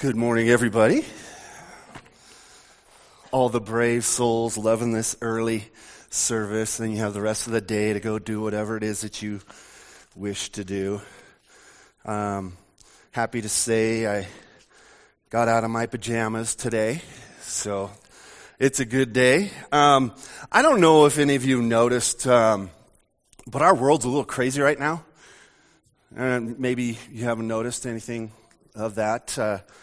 Good morning, everybody. All the brave souls loving this early service. Then you have the rest of the day to go do whatever it is that you wish to do. Happy to say I got out of my pajamas today, so it's a good day. I don't know if any of you noticed, but our world's a little crazy right now. And maybe you haven't noticed anything of that.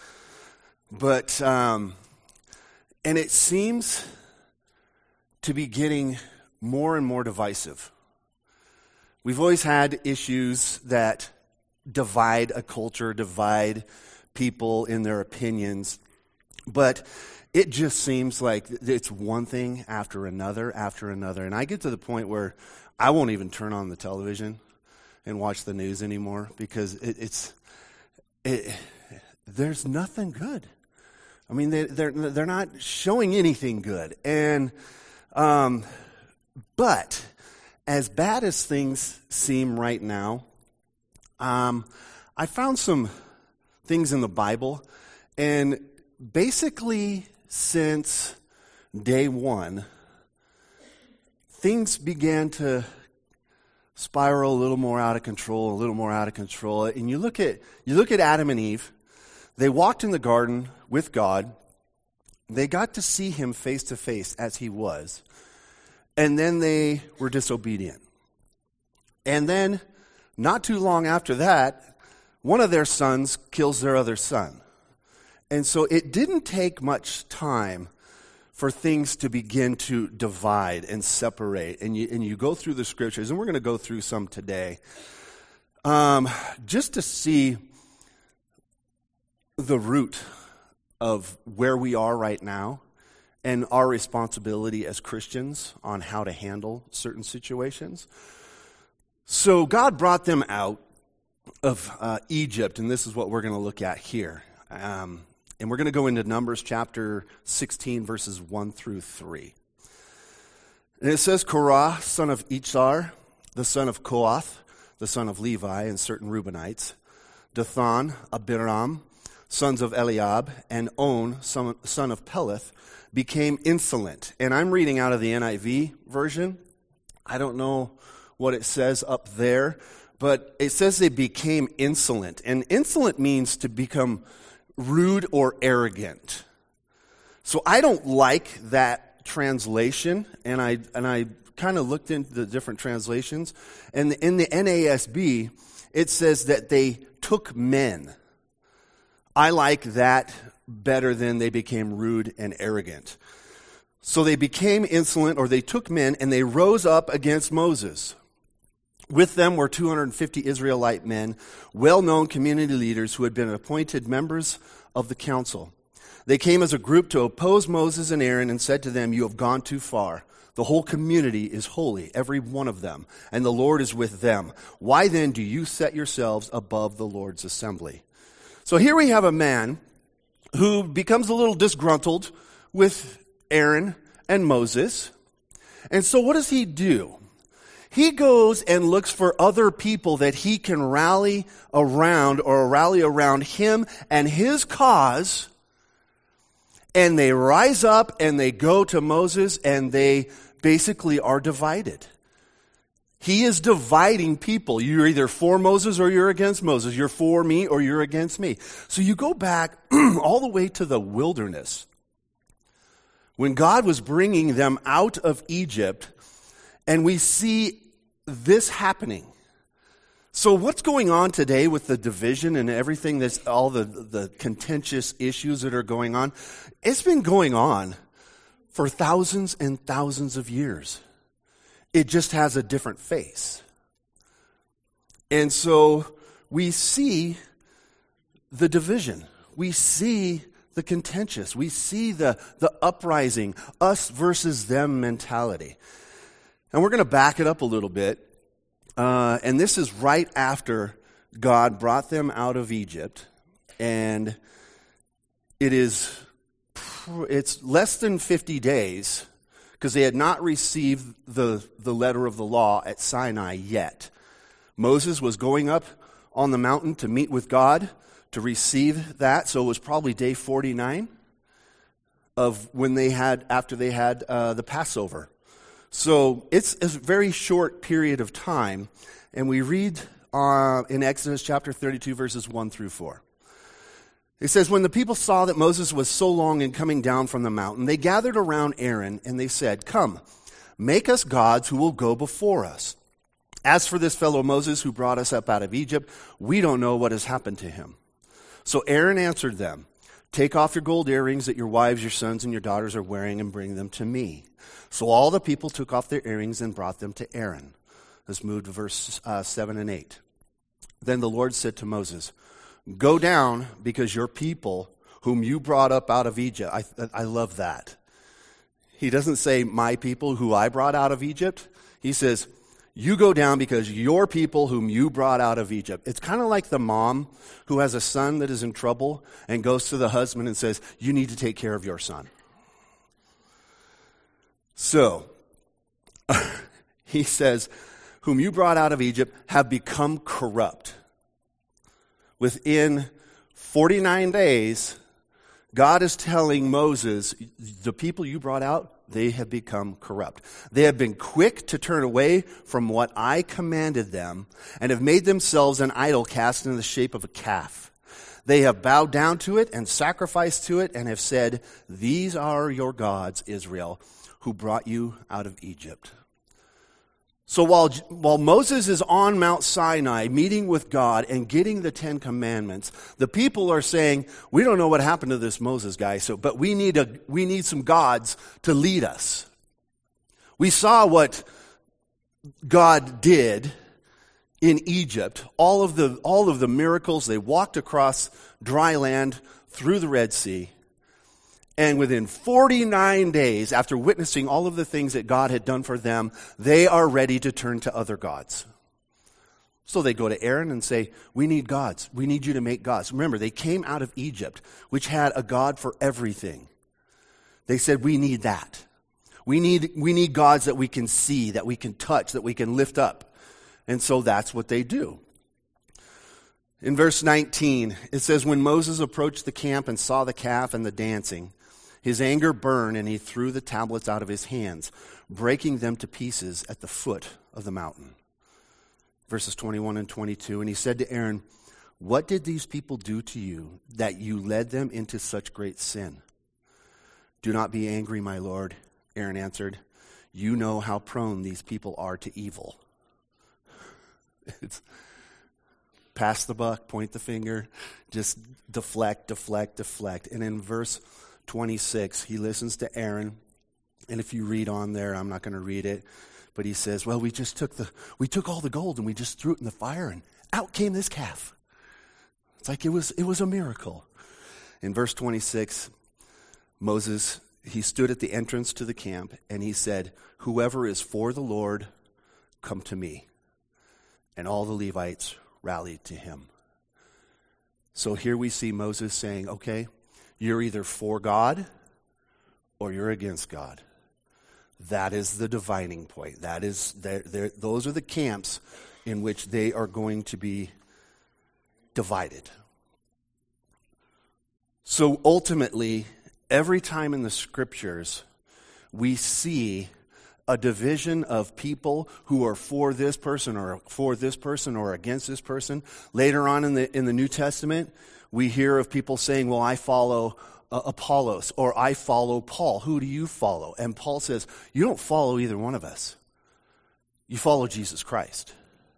And it seems to be getting more and more divisive. We've always had issues that divide a culture, divide people in their opinions, but it just seems like it's one thing after another. And I get to the point where I won't even turn on the television and watch the news anymore because there's nothing good. I mean, they're not showing anything good. And but as bad as things seem right now, I found some things in the Bible, and basically since day one, things began to spiral a little more out of control. And you look at Adam and Eve. They walked in the garden with God. They got to see him face to face as he was. And then they were disobedient. And then, not too long after that, one of their sons kills their other son. And so it didn't take much time for things to begin to divide and separate. And you go through the scriptures, and we're going to go through some today, just to see the root of where we are right now and our responsibility as Christians on how to handle certain situations. So God brought them out of Egypt, and this is what we're going to look at here. And we're going to go into Numbers chapter 16, verses 1 through 3. And it says, Korah, son of Itzhar, the son of Kohath, the son of Levi, and certain Reubenites, Dathan, Abiram, sons of Eliab, and On, son of Peleth, became insolent. And I'm reading out of the NIV version. I don't know what it says up there, but it says they became insolent. And insolent means to become rude or arrogant. So I don't like that translation, and I kind of looked into the different translations. And in the NASB, it says that they took men. I like that better than they became rude and arrogant. So they became insolent, or they took men, and they rose up against Moses. With them were 250 Israelite men, well-known community leaders who had been appointed members of the council. They came as a group to oppose Moses and Aaron and said to them, "You have gone too far. The whole community is holy, every one of them, and the Lord is with them. Why then do you set yourselves above the Lord's assembly?" So here we have a man who becomes a little disgruntled with Aaron and Moses. And so what does he do? He goes and looks for other people that he can rally around him and his cause. And they rise up and they go to Moses, and they basically are divided. He is dividing people. You're either for Moses or you're against Moses. You're for me or you're against me. So you go back all the way to the wilderness, when God was bringing them out of Egypt, and we see this happening. So what's going on today with the division and everything, that's all the contentious issues that are going on? It's been going on for thousands and thousands of years. It just has a different face. And so we see the division. We see the contentious. We see the uprising, us versus them mentality. And we're going to back it up a little bit. And this is right after God brought them out of Egypt. And it's less than 50 days, because they had not received the letter of the law at Sinai yet. Moses was going up on the mountain to meet with God, to receive that. So it was probably day 49 of when after they had the Passover. So it's a very short period of time. And we read in Exodus chapter 32, verses 1 through 4. It says, when the people saw that Moses was so long in coming down from the mountain, they gathered around Aaron and they said, come, make us gods who will go before us. As for this fellow Moses who brought us up out of Egypt, we don't know what has happened to him. So Aaron answered them, take off your gold earrings that your wives, your sons, and your daughters are wearing and bring them to me. So all the people took off their earrings and brought them to Aaron. Let's move to verse 7 and 8. Then the Lord said to Moses, go down, because your people, whom you brought up out of Egypt, I love that. He doesn't say my people who I brought out of Egypt. He says, you go down because your people whom you brought out of Egypt. It's kind of like the mom who has a son that is in trouble and goes to the husband and says, you need to take care of your son. So, he says, whom you brought out of Egypt have become corrupt. Within 49 days, God is telling Moses, the people you brought out, they have become corrupt. They have been quick to turn away from what I commanded them and have made themselves an idol cast in the shape of a calf. They have bowed down to it and sacrificed to it and have said, these are your gods, Israel, who brought you out of Egypt. So while Moses is on Mount Sinai meeting with God and getting the 10 Commandments, the people are saying, we don't know what happened to this Moses guy, but we need some gods to lead us. We saw what God did in Egypt, all of the miracles. They walked across dry land through the Red Sea. And within 49 days, after witnessing all of the things that God had done for them, they are ready to turn to other gods. So they go to Aaron and say, we need gods. We need you to make gods. Remember, they came out of Egypt, which had a god for everything. They said, we need that. We need gods that we can see, that we can touch, that we can lift up. And so that's what they do. In verse 19, it says, when Moses approached the camp and saw the calf and the dancing, his anger burned, and he threw the tablets out of his hands, breaking them to pieces at the foot of the mountain. Verses 21 and 22, and he said to Aaron, what did these people do to you that you led them into such great sin? Do not be angry, my lord, Aaron answered. You know how prone these people are to evil. It's pass the buck, point the finger, just deflect. And in verse 26, he listens to Aaron. And if you read on there, I'm not going to read it, but he says, well, we took all the gold and we just threw it in the fire and out came this calf. It's like it was a miracle. In verse 26, Moses, he stood at the entrance to the camp and he said, whoever is for the Lord, come to me. And all the Levites rallied to him. So here we see Moses saying, okay, you're either for God or you're against God. That is the dividing point. That is, those are the camps in which they are going to be divided. So ultimately, every time in the scriptures, we see a division of people who are for this person or against this person. Later on in the New Testament, we hear of people saying, well, I follow Apollos or I follow Paul. Who do you follow? And Paul says, you don't follow either one of us. You follow Jesus Christ.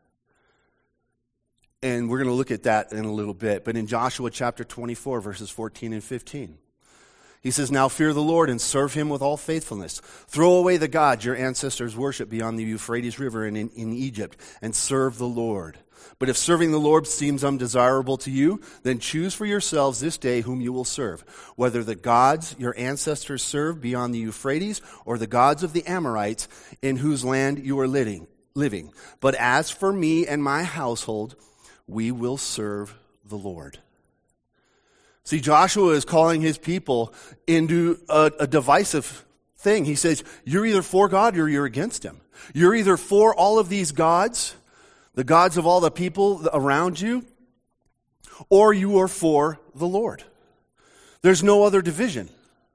And we're going to look at that in a little bit. But in Joshua chapter 24, verses 14 and 15, he says, now fear the Lord and serve him with all faithfulness. Throw away the gods your ancestors worshiped beyond the Euphrates River and in Egypt, and serve the Lord. But if serving the Lord seems undesirable to you, then choose for yourselves this day whom you will serve, whether the gods your ancestors served beyond the Euphrates or the gods of the Amorites in whose land you are living. But as for me and my household, we will serve the Lord. See, Joshua is calling his people into a divisive thing. He says, you're either for God or you're against him. You're either for all of these gods, the gods of all the people around you, or you are for the Lord. There's no other division.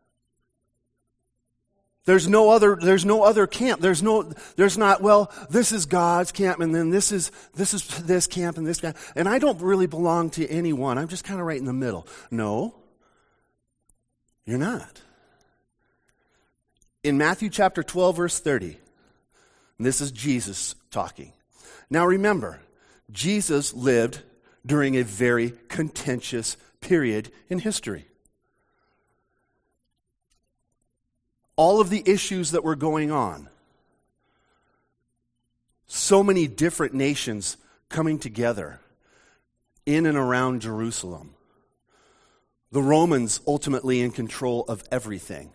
There's no other camp. There's not, well, this is God's camp, and then this is this camp and this camp. And I don't really belong to any one. I'm just kind of right in the middle. No, you're not. In Matthew chapter 12, verse 30, and this is Jesus talking. Now remember, Jesus lived during a very contentious period in history. All of the issues that were going on, so many different nations coming together in and around Jerusalem. The Romans ultimately in control of everything.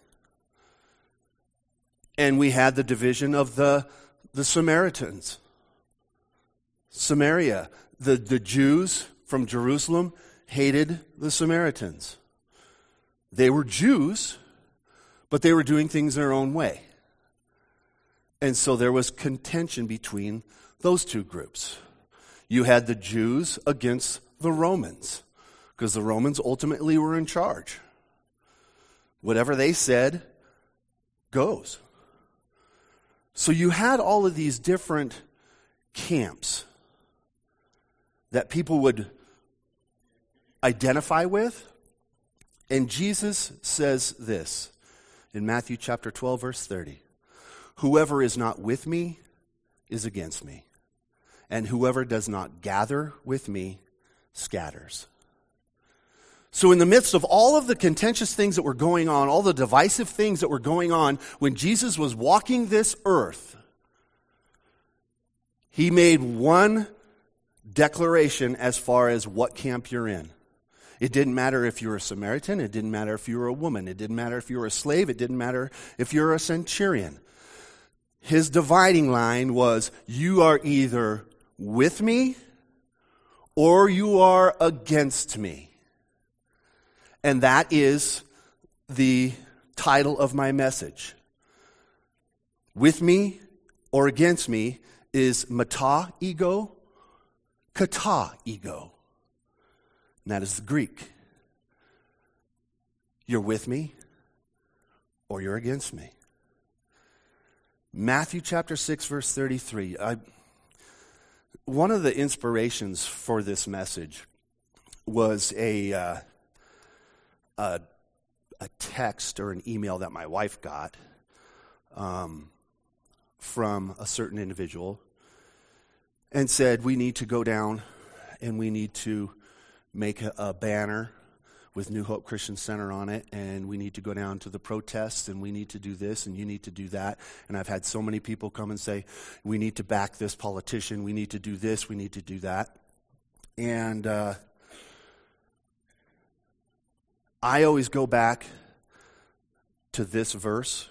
And we had the division of the Samaritans. Samaria, the Jews from Jerusalem hated the Samaritans. They were Jews, but they were doing things their own way. And so there was contention between those two groups. You had the Jews against the Romans, because the Romans ultimately were in charge. Whatever they said goes. So you had all of these different camps that people would identify with. And Jesus says this in Matthew chapter 12, verse 30. Whoever is not with me is against me, and whoever does not gather with me scatters. So in the midst of all of the contentious things that were going on, all the divisive things that were going on, when Jesus was walking this earth, he made one declaration as far as what camp you're in. It didn't matter if you were a Samaritan. It didn't matter if you were a woman. It didn't matter if you were a slave. It didn't matter if you were a centurion. His dividing line was, you are either with me or you are against me. And that is the title of my message. With me or against me is meta ego, kata ego. And that is the Greek. You're with me or you're against me. Matthew chapter 6, verse 33. One of the inspirations for this message was a text or an email that my wife got from a certain individual and said, we need to go down and we need to make a banner with New Hope Christian Center on it, and we need to go down to the protests, and we need to do this, and you need to do that. And I've had so many people come and say, we need to back this politician, we need to do this, we need to do that. And I always go back to this verse,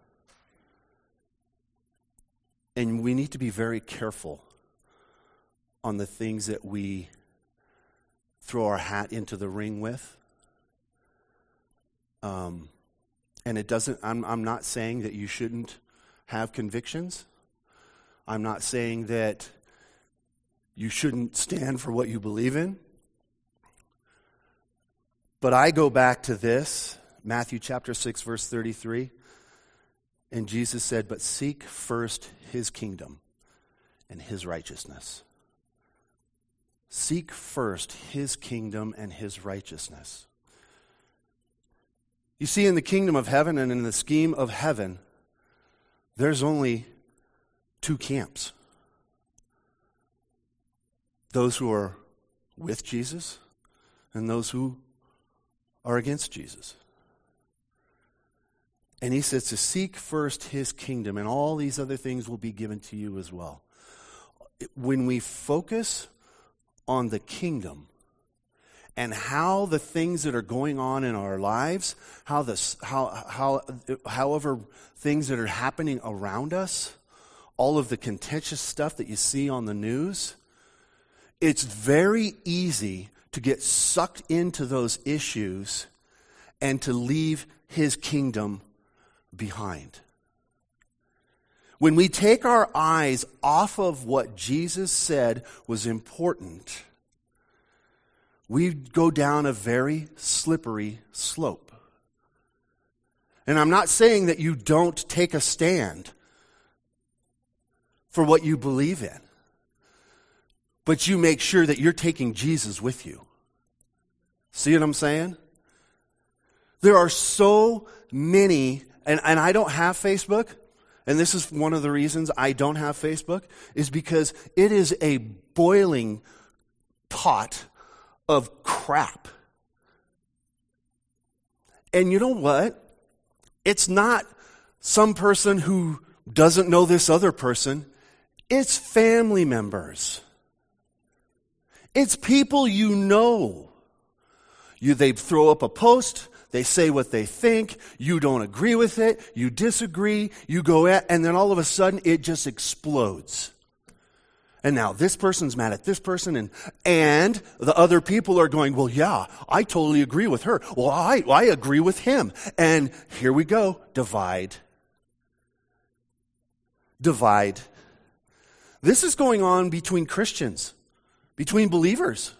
and we need to be very careful on the things that we throw our hat into the ring with. And it doesn't, I'm not saying that you shouldn't have convictions. I'm not saying that you shouldn't stand for what you believe in. But I go back to this, Matthew chapter 6, verse 33. And Jesus said, but seek first his kingdom and his righteousness. Seek first his kingdom and his righteousness. You see, in the kingdom of heaven and in the scheme of heaven, there's only two camps. Those who are with Jesus and those who are against Jesus. And he says to seek first his kingdom, and all these other things will be given to you as well. When we focus on the kingdom and how the things that are going on in our lives, however things that are happening around us, all of the contentious stuff that you see on the news, it's very easy to get sucked into those issues and to leave his kingdom behind. When we take our eyes off of what Jesus said was important, we go down a very slippery slope. And I'm not saying that you don't take a stand for what you believe in, but you make sure that you're taking Jesus with you. See what I'm saying? There are so many, and I don't have Facebook, and this is one of the reasons I don't have Facebook, is because it is a boiling pot of crap. And you know what? It's not some person who doesn't know this other person. It's family members. It's people you know. They throw up a post, they say what they think, you don't agree with it, you disagree, you go at, and then all of a sudden it just explodes. And now this person's mad at this person, and the other people are going, well, yeah, I totally agree with her. Well, I agree with him. And here we go, divide. Divide. This is going on between Christians, between believers.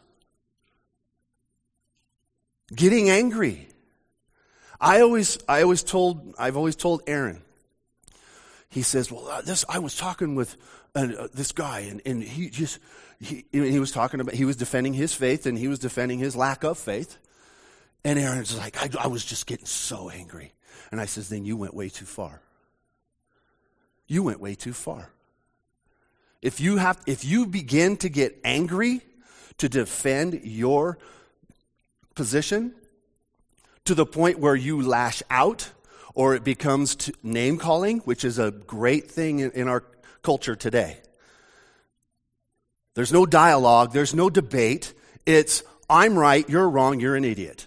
Getting angry. I've always told Aaron. He says, well, I was talking with this guy, and he was talking about, he was defending his faith, and he was defending his lack of faith. And Aaron's like, I was just getting so angry. And I says, then you went way too far. You went way too far. If you begin to get angry to defend your position to the point where you lash out, or it becomes name calling, which is a great thing in our culture today. There's no dialogue, there's no debate. It's, I'm right, you're wrong, you're an idiot.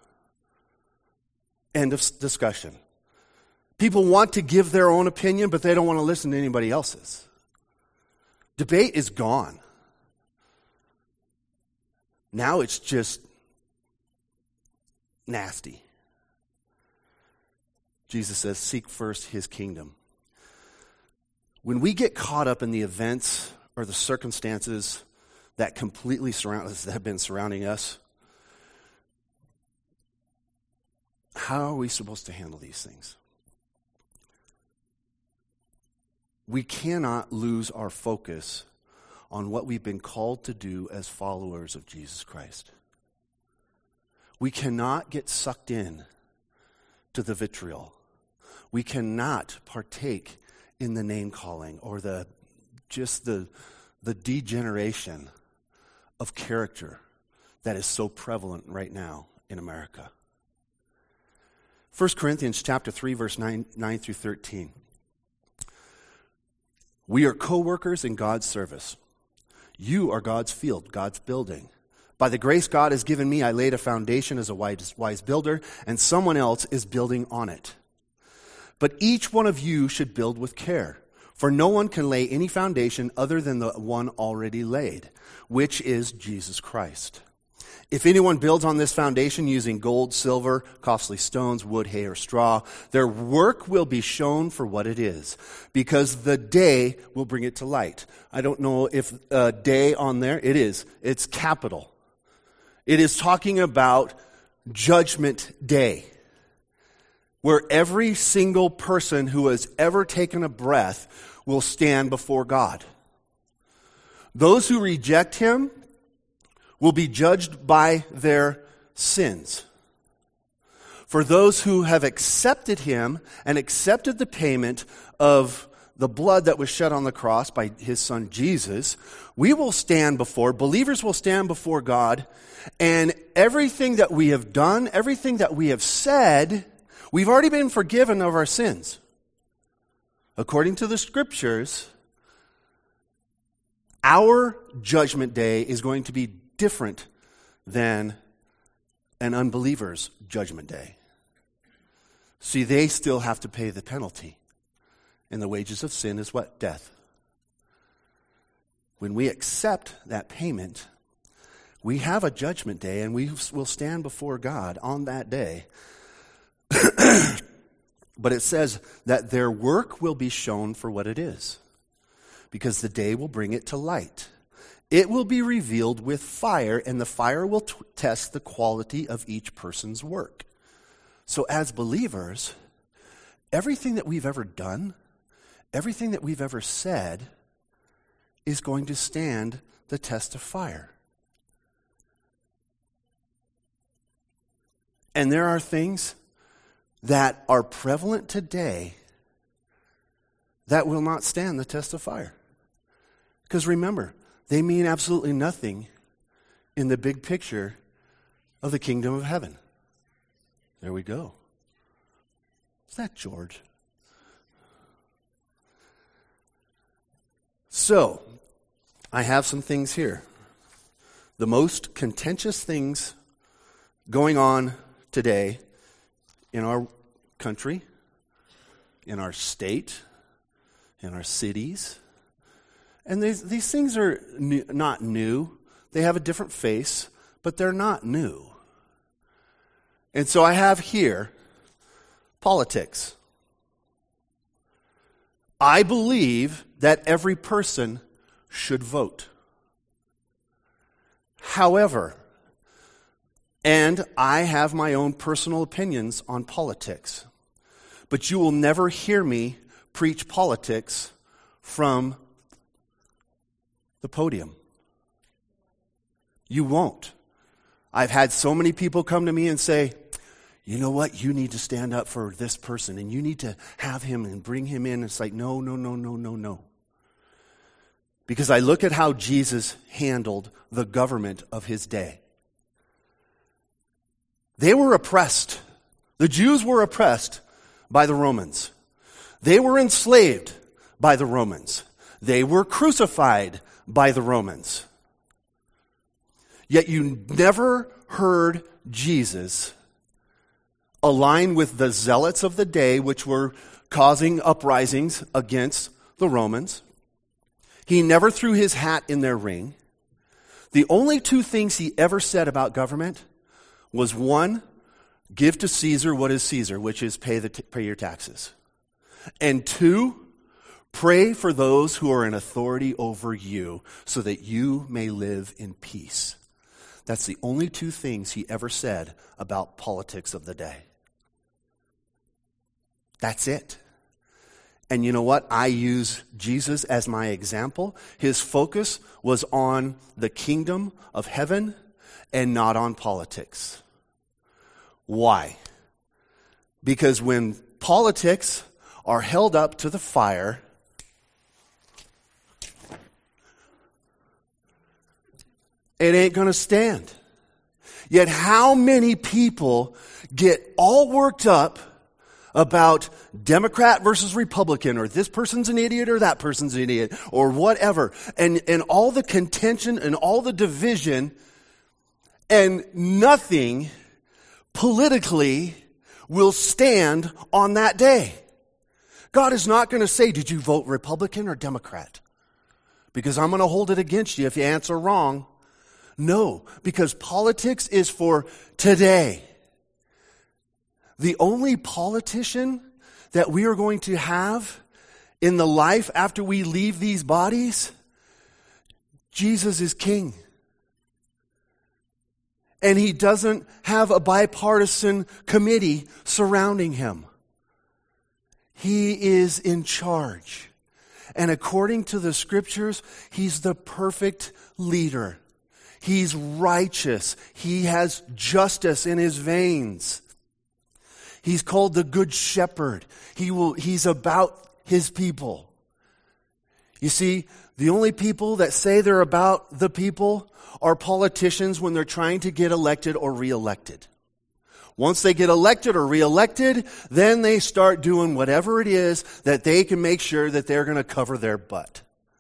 End of discussion. People want to give their own opinion, but they don't want to listen to anybody else's. Debate is gone. Now it's just nasty. Jesus says, seek first his kingdom. When we get caught up in the events or the circumstances that completely surround us, that have been surrounding us, how are we supposed to handle these things? We cannot lose our focus on what we've been called to do as followers of Jesus Christ. We cannot get sucked in to the vitriol. We cannot partake in the name calling or the degeneration of character that is so prevalent right now in America. 1 Corinthians chapter 3, verse 9 through 13. We are co-workers in God's service. You are God's field, God's building. By the grace God has given me, I laid a foundation as a wise builder, and someone else is building on it. But each one of you should build with care, for no one can lay any foundation other than the one already laid, which is Jesus Christ. If anyone builds on this foundation using gold, silver, costly stones, wood, hay, or straw, their work will be shown for what it is, because the day will bring it to light. I don't know if day on there, it is. It's capital. It is talking about Judgment Day, where every single person who has ever taken a breath will stand before God. Those who reject him will be judged by their sins. For those who have accepted him and accepted the payment of the blood that was shed on the cross by his son Jesus, believers will stand before God, and everything that we have done, everything that we have said, we've already been forgiven of our sins. According to the scriptures, our judgment day is going to be different than an unbeliever's judgment day. See, they still have to pay the penalty. And the wages of sin is what? Death. When we accept that payment, we have a judgment day, and we will stand before God on that day. But it says that their work will be shown for what it is, because the day will bring it to light. It will be revealed with fire, and the fire will test the quality of each person's work. So as believers, everything that we've ever done, everything that we've ever said is going to stand the test of fire. And there are things that are prevalent today that will not stand the test of fire. Because remember, they mean absolutely nothing in the big picture of the kingdom of heaven. There we go. Is that George? So, I have some things here. The most contentious things going on today in our country, in our state, in our cities. And these things are not new. They have a different face, but they're not new. And so I have here politics. I believe that every person should vote. However, and I have my own personal opinions on politics, but you will never hear me preach politics from the podium. You won't. I've had so many people come to me and say, you know what, you need to stand up for this person, and you need to have him and bring him in. It's like, no. Because I look at how Jesus handled the government of his day. They were oppressed. The Jews were oppressed by the Romans. They were enslaved by the Romans. They were crucified by the Romans. Yet you never heard Jesus align with the zealots of the day, which were causing uprisings against the Romans. He never threw his hat in their ring. The only two things he ever said about government was, one, give to Caesar what is Caesar, which is pay your taxes. And two, pray for those who are in authority over you so that you may live in peace. That's the only two things he ever said about politics of the day. That's it. And you know what? I use Jesus as my example. His focus was on the kingdom of heaven and not on politics. Why? Because when politics are held up to the fire, it ain't going to stand. Yet how many people get all worked up about Democrat versus Republican, or this person's an idiot or that person's an idiot, or whatever, and all the contention and all the division, and nothing politically will stand on that day. God is not going to say, did you vote Republican or Democrat? Because I'm going to hold it against you if you answer wrong. No, because politics is for today. The only politician that we are going to have in the life after we leave these bodies, Jesus is king. And he doesn't have a bipartisan committee surrounding him. He is in charge. And according to the scriptures, he's the perfect leader. He's righteous. He has justice in his veins. He's called the Good Shepherd. He's about his people. You see, the only people that say they're about the people are politicians when they're trying to get elected or reelected. Once they get elected or reelected, then they start doing whatever it is that they can make sure that they're going to cover their butt.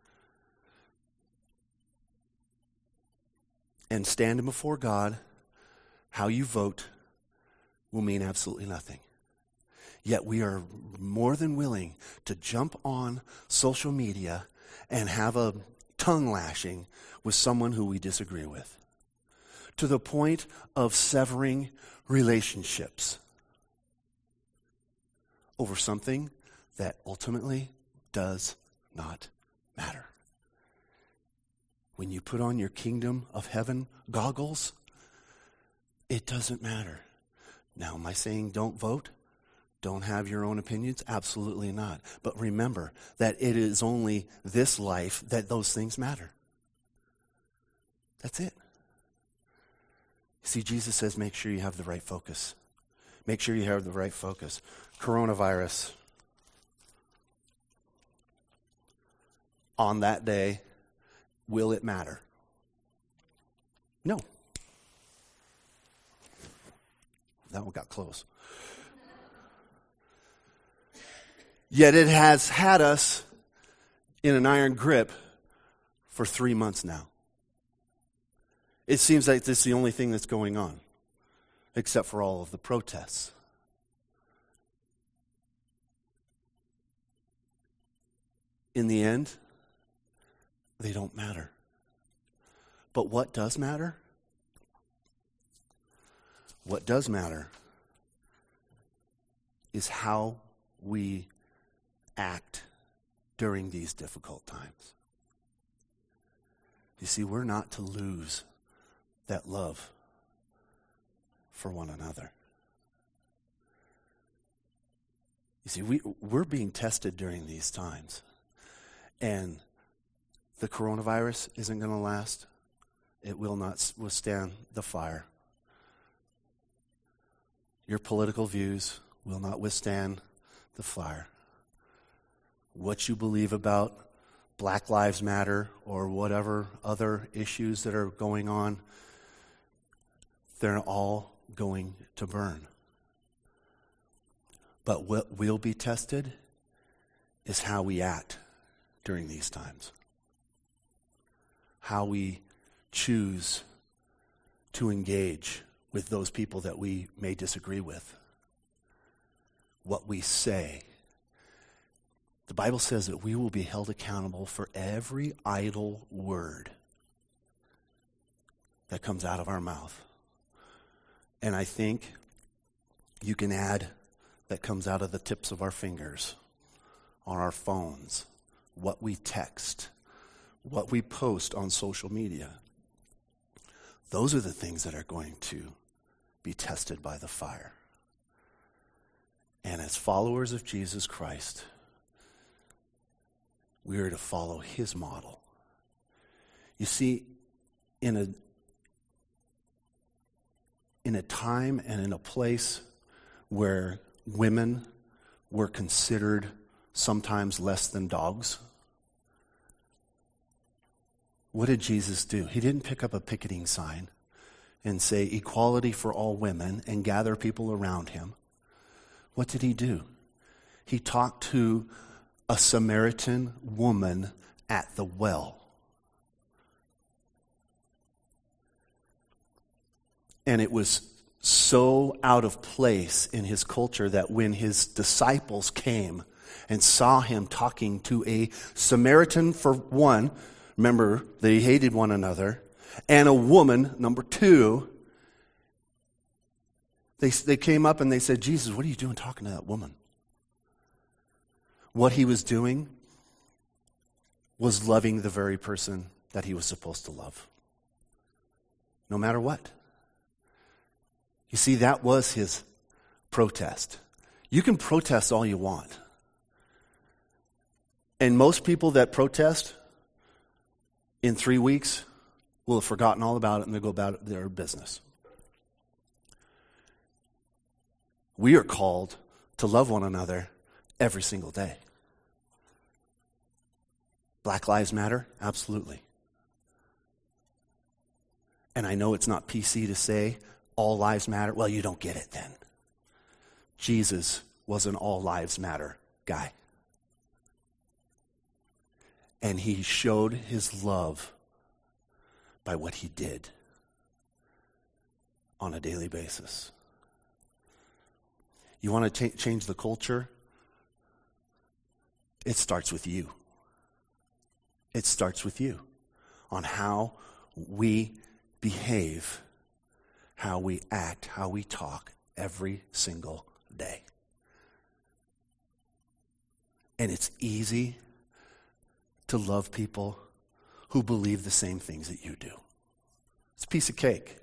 And standing before God, how you vote will mean absolutely nothing. Yet we are more than willing to jump on social media and have a tongue lashing with someone who we disagree with, to the point of severing relationships over something that ultimately does not matter. When you put on your kingdom of heaven goggles, it doesn't matter. Now, am I saying don't vote? Don't have your own opinions? Absolutely not. But remember that it is only this life that those things matter. That's it. See, Jesus says make sure you have the right focus. Make sure you have the right focus. Coronavirus. On that day, will it matter? No. That one got close. Yet it has had us in an iron grip for 3 months now. It seems like this is the only thing that's going on, except for all of the protests. In the end, they don't matter. But what does matter? What does matter is how we act during these difficult times. You see, we're not to lose that love for one another. You see, we're being tested during these times. And the coronavirus isn't going to last. It will not withstand the fire. Your political views will not withstand the fire. What you believe about Black Lives Matter or whatever other issues that are going on, they're all going to burn. But what will be tested is how we act during these times. How we choose to engage with those people that we may disagree with. What we say. The Bible says that we will be held accountable for every idle word that comes out of our mouth. And I think you can add that comes out of the tips of our fingers, on our phones, what we text, what we post on social media. Those are the things that are going to be tested by the fire. And as followers of Jesus Christ, we are to follow his model. You see, in a time and in a place where women were considered sometimes less than dogs, what did Jesus do? He didn't pick up a picketing sign and say equality for all women and gather people around him. What did he do? He talked to a Samaritan woman at the well. And it was so out of place in his culture that when his disciples came and saw him talking to a Samaritan, for one, remember, they hated one another, and a woman, number two, they came up and they said, Jesus, what are you doing talking to that woman? What he was doing was loving the very person that he was supposed to love. No matter what. You see, that was his protest. You can protest all you want. And most people that protest in 3 weeks will have forgotten all about it and they'll go about their business. We are called to love one another every single day. Black Lives Matter? Absolutely. And I know it's not PC to say all lives matter. Well, you don't get it then. Jesus was an all lives matter guy. And he showed his love by what he did on a daily basis. You want to change the culture? It starts with you. It starts with you on how we behave, how we act, how we talk every single day. And it's easy to love people who believe the same things that you do. It's a piece of cake.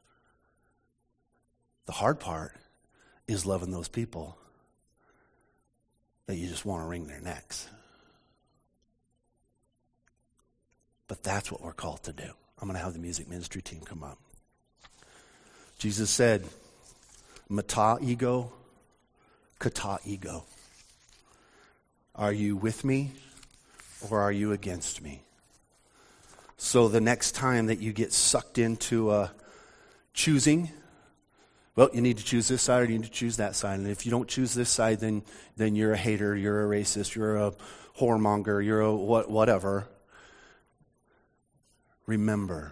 The hard part is loving those people that you just want to wring their necks. But that's what we're called to do. I'm going to have the music ministry team come up. Jesus said, Mata ego, kata ego. Are you with me or are you against me? So the next time that you get sucked into choosing, well, you need to choose this side or you need to choose that side. And if you don't choose this side, then you're a hater, you're a racist, you're a whoremonger, you're a whatever. Remember,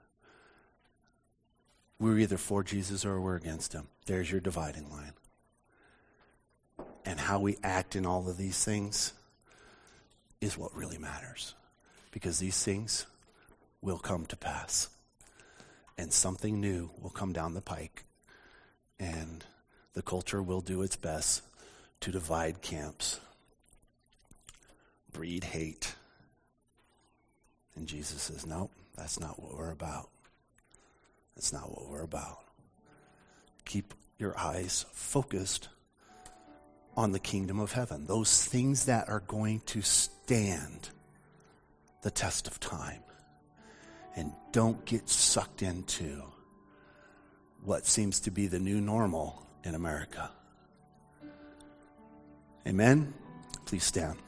we're either for Jesus or we're against him. There's your dividing line. And how we act in all of these things is what really matters. Because these things will come to pass. And something new will come down the pike. And the culture will do its best to divide camps, breed hate. And Jesus says, nope, that's not what we're about. That's not what we're about. Keep your eyes focused on the kingdom of heaven. Those things that are going to stand the test of time. And don't get sucked into what seems to be the new normal in America. Amen? Please stand.